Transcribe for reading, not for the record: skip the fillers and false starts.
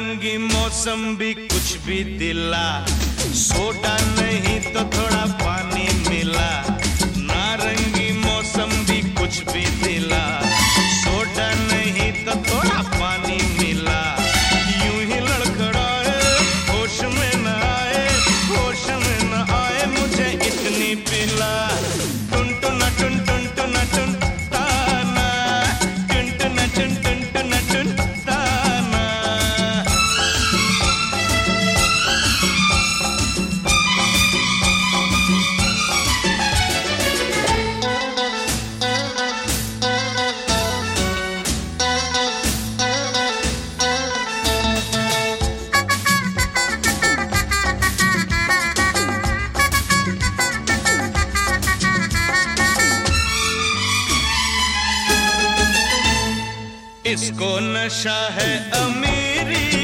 नारंगी मौसम्बी कुछ भी दिला, सोडा नहीं तो थोड़ा पानी मिला। नारंगी मौसम्बी कुछ भी दिला, सोडा नहीं तो थोड़ा पानी मिला। यूं ही लड़खड़ाए, होश में न आए, होश में न आए, मुझे इतनी पिला। टुन टुना टुन टुन टुना टुन ताना, टुन टुना टुन टुन टुना टुन ताना। इसको नशा है अमीरी